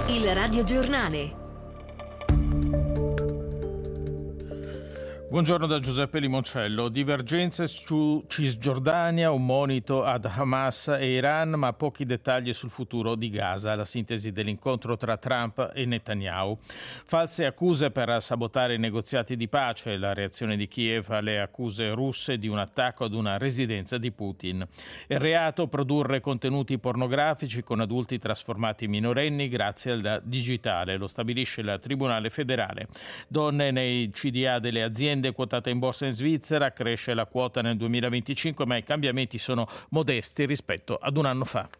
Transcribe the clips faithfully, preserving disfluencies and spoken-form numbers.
Il radiogiornale. Buongiorno da Giuseppe Limoncello. Divergenze su Cisgiordania, un monito ad Hamas e Iran, ma pochi dettagli sul futuro di Gaza, la sintesi dell'incontro tra Trump e Netanyahu. False accuse per sabotare i negoziati di pace, la reazione di Kiev alle accuse russe di un attacco ad una residenza di Putin. Il reato produrre contenuti pornografici con adulti trasformati in minorenni grazie al digitale, lo stabilisce il Tribunale federale. Donne nei C D A delle aziende quotata in borsa in Svizzera, cresce la quota nel duemilaventicinque, ma i cambiamenti sono modesti rispetto ad un anno fa.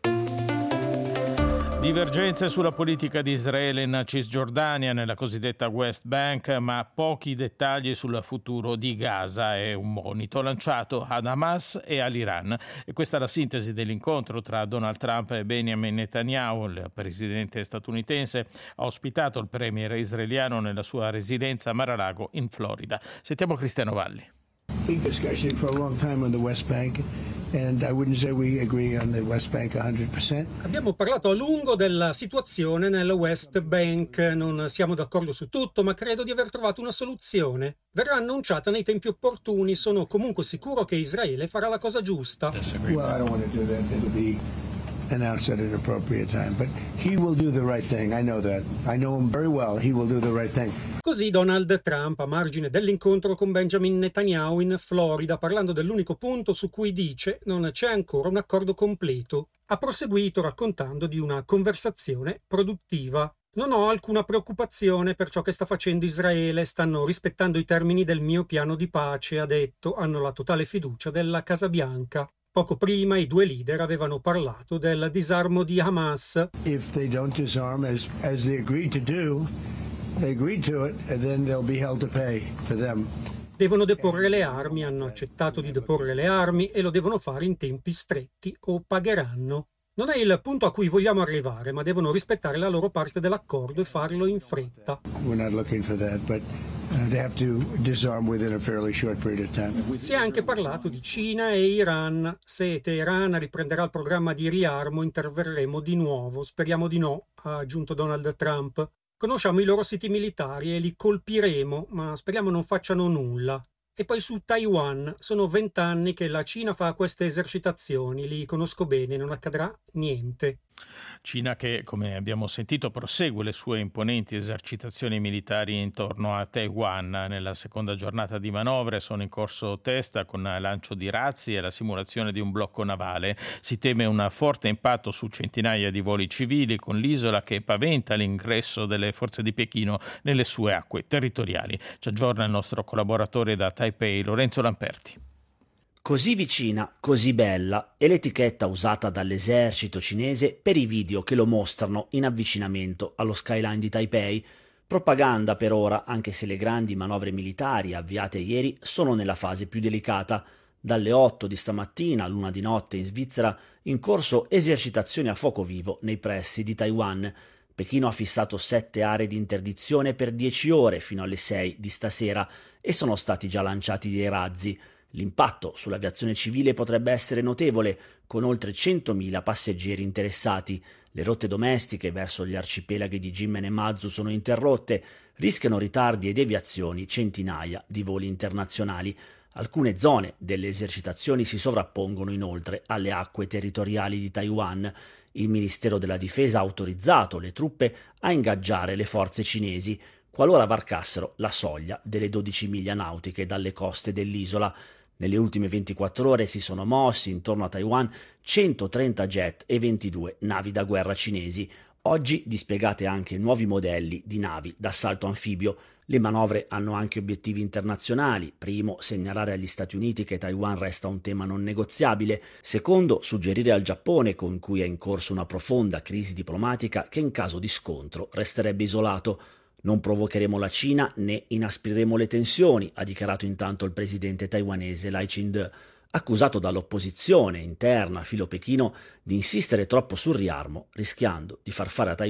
Divergenze sulla politica di Israele in Cisgiordania, nella cosiddetta West Bank, ma pochi dettagli sul futuro di Gaza. È un monito lanciato ad Hamas e all'Iran. E questa è la sintesi dell'incontro tra Donald Trump e Benjamin Netanyahu. Il presidente statunitense ha ospitato il premier israeliano nella sua residenza a Mar-a-Lago in Florida. Sentiamo Cristiano Valli. Big discussion for a long time on the West Bank, and I wouldn't say we agree on the West Bank one hundred percent. Abbiamo parlato a lungo della situazione nella West Bank, non siamo d'accordo su tutto, ma credo di aver trovato una soluzione. Verrà annunciata nei tempi opportuni, sono comunque sicuro che Israele farà la cosa giusta. Well, I don't want to do that. It'll be announced at an appropriate time, but he will do the right thing. I know that. I know him very well. He will do the right thing. Così Donald Trump, a margine dell'incontro con Benjamin Netanyahu in Florida, parlando dell'unico punto su cui dice non c'è ancora un accordo completo, ha proseguito raccontando di una conversazione produttiva. Non ho alcuna preoccupazione per ciò che sta facendo Israele, stanno rispettando i termini del mio piano di pace, ha detto, hanno la totale fiducia della Casa Bianca. Poco prima i due leader avevano parlato del disarmo di Hamas. If they don't disarm as as they agreed to do, they agreed to it, and then they'll be held to pay for them. Devono deporre le armi, hanno accettato di deporre le armi e lo devono fare in tempi stretti o pagheranno. Non è il punto a cui vogliamo arrivare, ma devono rispettare la loro parte dell'accordo e farlo in fretta. We're not looking for that, but Uh, they have to disarm within a fairly short period of time. Si è anche parlato di Cina e Iran. Se Teheran riprenderà il programma di riarmo, interverremo di nuovo. Speriamo di no, ha aggiunto Donald Trump. Conosciamo i loro siti militari e li colpiremo, ma speriamo non facciano nulla. E poi su Taiwan, sono vent'anni che la Cina fa queste esercitazioni, li conosco bene, non accadrà niente. Cina che, come abbiamo sentito, prosegue le sue imponenti esercitazioni militari intorno a Taiwan. Nella seconda giornata di manovre sono in corso test con lancio di razzi e la simulazione di un blocco navale. Si teme un forte impatto su centinaia di voli civili con l'isola che paventa l'ingresso delle forze di Pechino nelle sue acque territoriali. Ci aggiorna il nostro collaboratore da Taipei, Lorenzo Lamperti. Così vicina, così bella è l'etichetta usata dall'esercito cinese per i video che lo mostrano in avvicinamento allo skyline di Taipei. Propaganda per ora, anche se le grandi manovre militari avviate ieri sono nella fase più delicata. Dalle otto di stamattina all'una di notte in Svizzera, in corso esercitazioni a fuoco vivo nei pressi di Taiwan. Pechino ha fissato sette aree di interdizione per dieci ore fino alle sei di stasera e sono stati già lanciati dei razzi. L'impatto sull'aviazione civile potrebbe essere notevole, con oltre centomila passeggeri interessati. Le rotte domestiche verso gli arcipelaghi di Jinmen e Matsu sono interrotte, rischiano ritardi e deviazioni centinaia di voli internazionali. Alcune zone delle esercitazioni si sovrappongono inoltre alle acque territoriali di Taiwan. Il Ministero della Difesa ha autorizzato le truppe a ingaggiare le forze cinesi qualora varcassero la soglia delle dodici miglia nautiche dalle coste dell'isola. Nelle ultime ventiquattro ore si sono mossi intorno a Taiwan centotrenta jet e ventidue navi da guerra cinesi. Oggi dispiegate anche nuovi modelli di navi d'assalto anfibio. Le manovre hanno anche obiettivi internazionali. Primo, segnalare agli Stati Uniti che Taiwan resta un tema non negoziabile. Secondo, suggerire al Giappone, con cui è in corso una profonda crisi diplomatica, che in caso di scontro resterebbe isolato. Non provocheremo la Cina né inaspriremo le tensioni, ha dichiarato intanto il presidente taiwanese Lai Ching-te, accusato dall'opposizione interna filo Pechino di insistere troppo sul riarmo, rischiando di far fare a Taiwan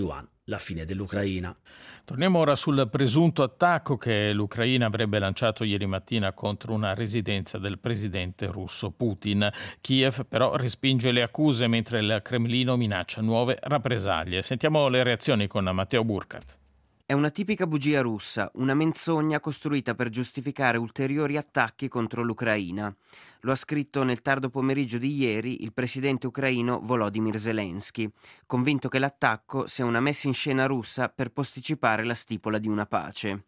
la fine dell'Ucraina. Torniamo ora sul presunto attacco che l'Ucraina avrebbe lanciato ieri mattina contro una residenza del presidente russo Putin. Kiev però respinge le accuse mentre il Cremlino minaccia nuove rappresaglie. Sentiamo le reazioni con Matteo Burkhardt. È una tipica bugia russa, una menzogna costruita per giustificare ulteriori attacchi contro l'Ucraina. Lo ha scritto nel tardo pomeriggio di ieri il presidente ucraino Volodymyr Zelensky, convinto che l'attacco sia una messa in scena russa per posticipare la stipula di una pace.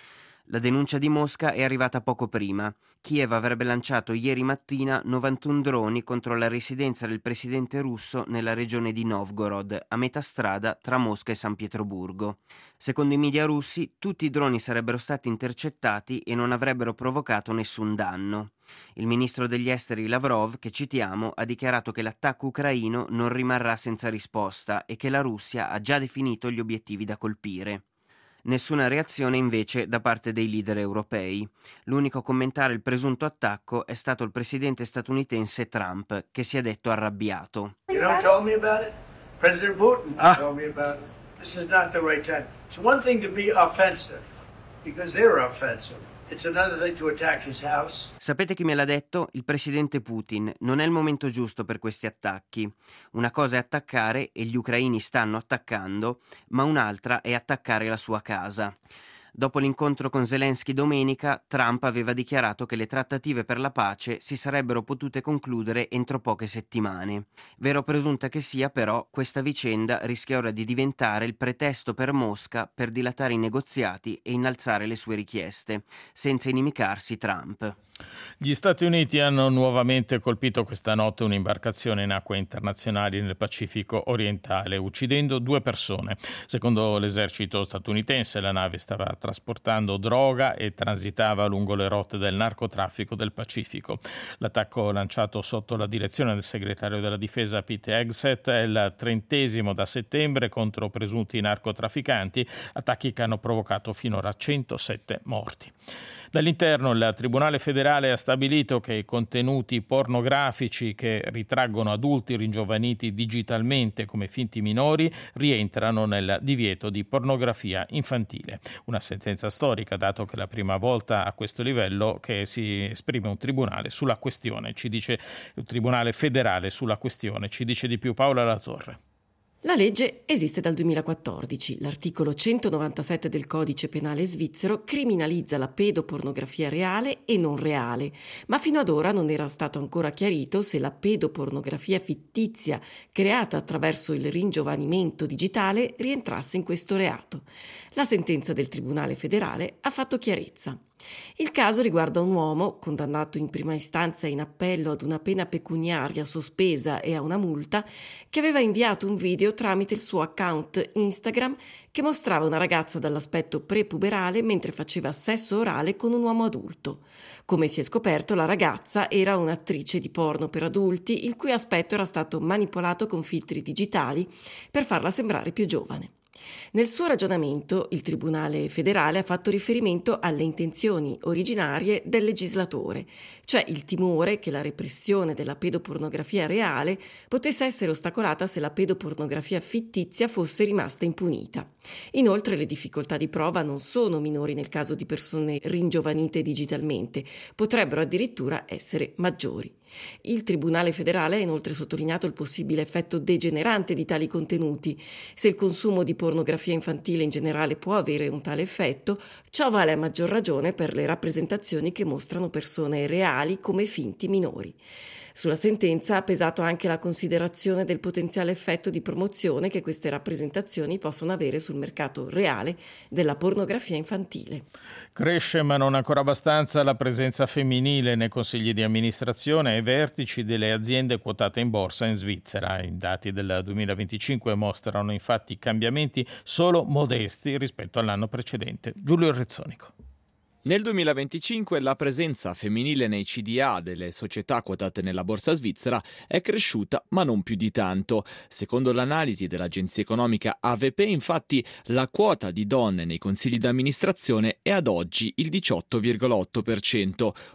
La denuncia di Mosca è arrivata poco prima. Kiev avrebbe lanciato ieri mattina novantuno droni contro la residenza del presidente russo nella regione di Novgorod, a metà strada tra Mosca e San Pietroburgo. Secondo i media russi, tutti i droni sarebbero stati intercettati e non avrebbero provocato nessun danno. Il ministro degli esteri Lavrov, che citiamo, ha dichiarato che l'attacco ucraino non rimarrà senza risposta e che la Russia ha già definito gli obiettivi da colpire. Nessuna reazione invece da parte dei leader europei. L'unico a commentare il presunto attacco è stato il presidente statunitense Trump, che si è detto arrabbiato. You don't tell me about it? President Putin Ah. told me about it. This is not the right time. It's one thing to be offensive, because they're offensive. It's another thing to attack his house. Sapete chi me l'ha detto? Il presidente Putin. Non è il momento giusto per questi attacchi. Una cosa è attaccare, e gli ucraini stanno attaccando, ma un'altra è attaccare la sua casa. Dopo l'incontro con Zelensky domenica, Trump aveva dichiarato che le trattative per la pace si sarebbero potute concludere entro poche settimane. Vero o presunta che sia, però, questa vicenda rischia ora di diventare il pretesto per Mosca per dilatare i negoziati e innalzare le sue richieste, senza inimicarsi Trump. Gli Stati Uniti hanno nuovamente colpito questa notte un'imbarcazione in acque internazionali nel Pacifico orientale, uccidendo due persone. Secondo l'esercito statunitense, la nave stava trasportando droga e transitava lungo le rotte del narcotraffico del Pacifico. L'attacco lanciato sotto la direzione del segretario della difesa Pete Hegseth è il trentesimo da settembre contro presunti narcotrafficanti, attacchi che hanno provocato finora centosette morti. Dall'interno il Tribunale federale ha stabilito che i contenuti pornografici che ritraggono adulti ringiovaniti digitalmente come finti minori rientrano nel divieto di pornografia infantile. Una sentenza storica, dato che è la prima volta a questo livello che si esprime un tribunale sulla questione, ci dice un tribunale federale sulla questione, ci dice di più Paola Latorre. La legge esiste dal duemilaquattordici. L'articolo centonovantasette del codice penale svizzero criminalizza la pedopornografia reale e non reale, ma fino ad ora non era stato ancora chiarito se la pedopornografia fittizia creata attraverso il ringiovanimento digitale rientrasse in questo reato. La sentenza del Tribunale federale ha fatto chiarezza. Il caso riguarda un uomo condannato in prima istanza e in appello ad una pena pecuniaria sospesa e a una multa, che aveva inviato un video tramite il suo account Instagram che mostrava una ragazza dall'aspetto prepuberale mentre faceva sesso orale con un uomo adulto. Come si è scoperto, la ragazza era un'attrice di porno per adulti il cui aspetto era stato manipolato con filtri digitali per farla sembrare più giovane. Nel suo ragionamento, il Tribunale federale ha fatto riferimento alle intenzioni originarie del legislatore, cioè il timore che la repressione della pedopornografia reale potesse essere ostacolata se la pedopornografia fittizia fosse rimasta impunita. Inoltre, le difficoltà di prova non sono minori nel caso di persone ringiovanite digitalmente, potrebbero addirittura essere maggiori. Il Tribunale federale ha inoltre sottolineato il possibile effetto degenerante di tali contenuti. Se il consumo di pornografia infantile in generale può avere un tale effetto, ciò vale a maggior ragione per le rappresentazioni che mostrano persone reali come finti minori. Sulla sentenza ha pesato anche la considerazione del potenziale effetto di promozione che queste rappresentazioni possono avere sul mercato reale della pornografia infantile. Cresce, ma non ancora abbastanza, la presenza femminile nei consigli di amministrazione e vertici delle aziende quotate in borsa in Svizzera. I dati del duemilaventicinque mostrano infatti cambiamenti solo modesti rispetto all'anno precedente. Giulio Rezzonico. Nel duemilaventicinque la presenza femminile nei C D A delle società quotate nella borsa svizzera è cresciuta, ma non più di tanto. Secondo l'analisi dell'agenzia economica A V P, infatti, la quota di donne nei consigli d'amministrazione è ad oggi il diciotto virgola otto per cento,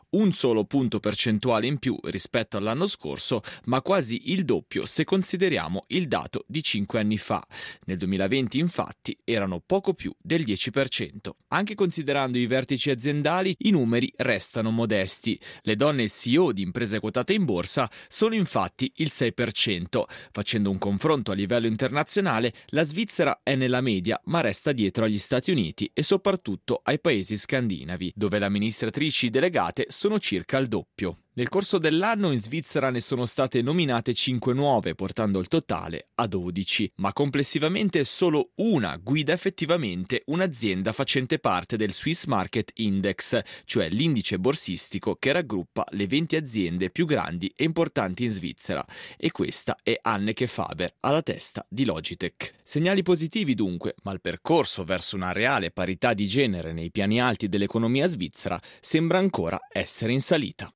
un solo punto percentuale in più rispetto all'anno scorso, ma quasi il doppio se consideriamo il dato di cinque anni fa. Nel duemilaventi, infatti, erano poco più del dieci per cento. Anche considerando i vertici aziendali, i numeri restano modesti. Le donne C E O di imprese quotate in borsa sono infatti il sei per cento. Facendo un confronto a livello internazionale, la Svizzera è nella media, ma resta dietro agli Stati Uniti e soprattutto ai paesi scandinavi, dove le amministratrici delegate sono circa il doppio. Nel corso dell'anno in Svizzera ne sono state nominate cinque nuove, portando il totale a dodici, ma complessivamente solo una guida effettivamente un'azienda facente parte del Swiss Market Index, cioè l'indice borsistico che raggruppa le venti aziende più grandi e importanti in Svizzera, e questa è Anneke Faber, alla testa di Logitech. Segnali positivi dunque, ma il percorso verso una reale parità di genere nei piani alti dell'economia svizzera sembra ancora essere in salita.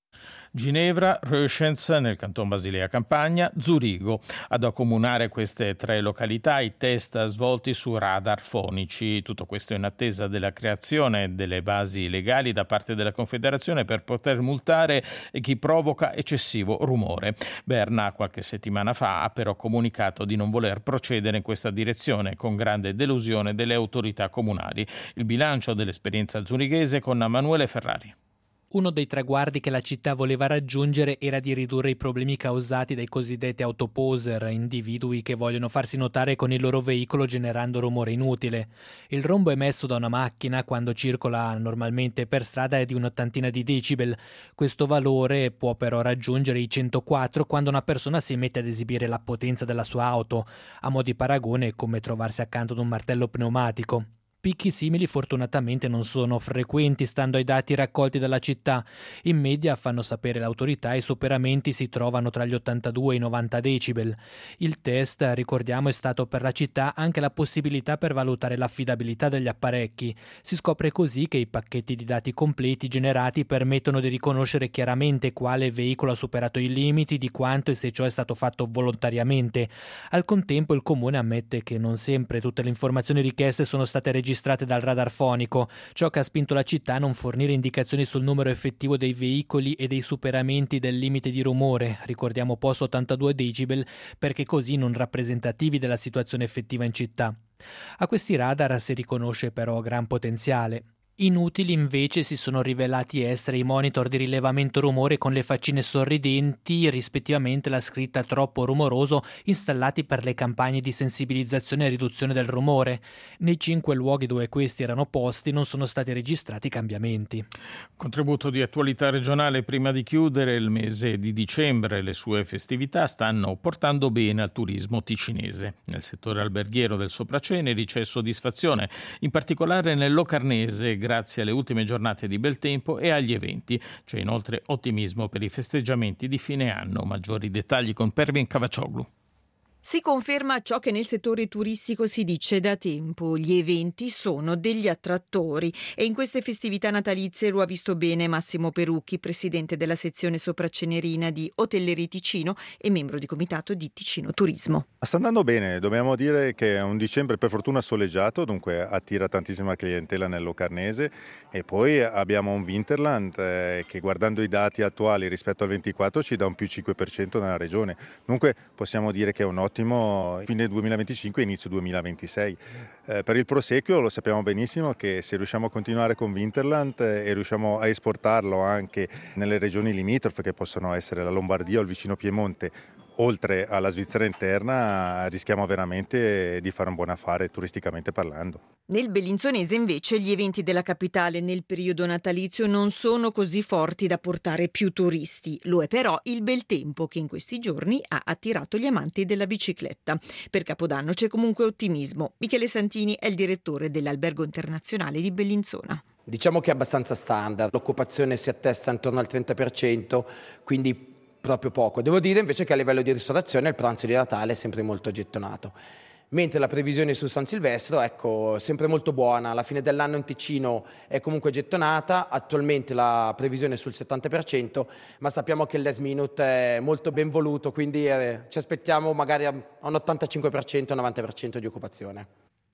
Ginevra, Röschenz nel Canton Basilea Campania, Zurigo. Ad accomunare queste tre località i test svolti su radar fonici. Tutto questo in attesa della creazione delle basi legali da parte della Confederazione per poter multare chi provoca eccessivo rumore. Berna qualche settimana fa ha però comunicato di non voler procedere in questa direzione, con grande delusione delle autorità comunali. Il bilancio dell'esperienza zurighese con Emanuele Ferrari. Uno dei traguardi che la città voleva raggiungere era di ridurre i problemi causati dai cosiddetti autoposer, individui che vogliono farsi notare con il loro veicolo generando rumore inutile. Il rombo emesso da una macchina quando circola normalmente per strada è di un'ottantina di decibel. Questo valore può però raggiungere i centoquattro quando una persona si mette ad esibire la potenza della sua auto. A mo' di paragone è come trovarsi accanto ad un martello pneumatico. Picchi simili fortunatamente non sono frequenti stando ai dati raccolti dalla città. In media, fanno sapere l'autorità, i superamenti si trovano tra gli ottantadue e i novanta decibel. Il test, ricordiamo, è stato per la città anche la possibilità per valutare l'affidabilità degli apparecchi. Si scopre così che i pacchetti di dati completi generati permettono di riconoscere chiaramente quale veicolo ha superato i limiti, di quanto e se ciò è stato fatto volontariamente. Al contempo il comune ammette che non sempre tutte le informazioni richieste sono state registrate dal radar fonico, ciò che ha spinto la città a non fornire indicazioni sul numero effettivo dei veicoli e dei superamenti del limite di rumore, ricordiamo post ottantadue decibel, perché così non rappresentativi della situazione effettiva in città. A questi radar si riconosce però gran potenziale. Inutili invece si sono rivelati essere i monitor di rilevamento rumore con le faccine sorridenti, rispettivamente la scritta troppo rumoroso, installati per le campagne di sensibilizzazione e riduzione del rumore. Nei cinque luoghi dove questi erano posti non sono stati registrati cambiamenti. Contributo di attualità regionale prima di chiudere. Il mese di dicembre le sue festività stanno portando bene al turismo ticinese. Nel settore alberghiero del Sopraceneri c'è soddisfazione, in particolare nel Locarnese, grazie alle ultime giornate di bel tempo e agli eventi. C'è inoltre ottimismo per i festeggiamenti di fine anno. Maggiori dettagli con Pervin Cavacioglu. Si conferma ciò che nel settore turistico si dice da tempo: gli eventi sono degli attrattori, e in queste festività natalizie lo ha visto bene Massimo Perucchi, presidente della sezione sopracenerina di Hotellerie Ticino e membro di comitato di Ticino Turismo. Sta andando bene, dobbiamo dire che è un dicembre per fortuna soleggiato, dunque attira tantissima clientela nel Locarnese, e poi abbiamo un Winterland eh, che, guardando i dati attuali rispetto al ventiquattro, ci dà un più cinque per cento nella regione, dunque possiamo dire che è un ottimo fine duemilaventicinque e inizio duemilaventisei. Eh, per il proseguio lo sappiamo benissimo che se riusciamo a continuare con Winterland eh, e riusciamo a esportarlo anche nelle regioni limitrofe, che possono essere la Lombardia o il vicino Piemonte, oltre alla Svizzera interna, rischiamo veramente di fare un buon affare turisticamente parlando. Nel bellinzonese invece gli eventi della capitale nel periodo natalizio non sono così forti da portare più turisti. Lo è però il bel tempo, che in questi giorni ha attirato gli amanti della bicicletta. Per Capodanno c'è comunque ottimismo. Michele Santini è il direttore dell'Albergo Internazionale di Bellinzona. Diciamo che è abbastanza standard, l'occupazione si attesta intorno al trenta per cento, quindi proprio poco. Devo dire invece che a livello di ristorazione il pranzo di Natale è sempre molto gettonato, mentre la previsione su San Silvestro, ecco, sempre molto buona. La fine dell'anno in Ticino è comunque gettonata, attualmente la previsione è sul settanta per cento, ma sappiamo che il last minute è molto ben voluto, quindi eh, ci aspettiamo magari a un ottantacinque per cento, novanta per cento di occupazione.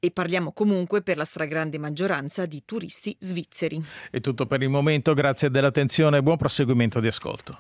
E parliamo comunque per la stragrande maggioranza di turisti svizzeri. È tutto per il momento, grazie dell'attenzione e buon proseguimento di ascolto.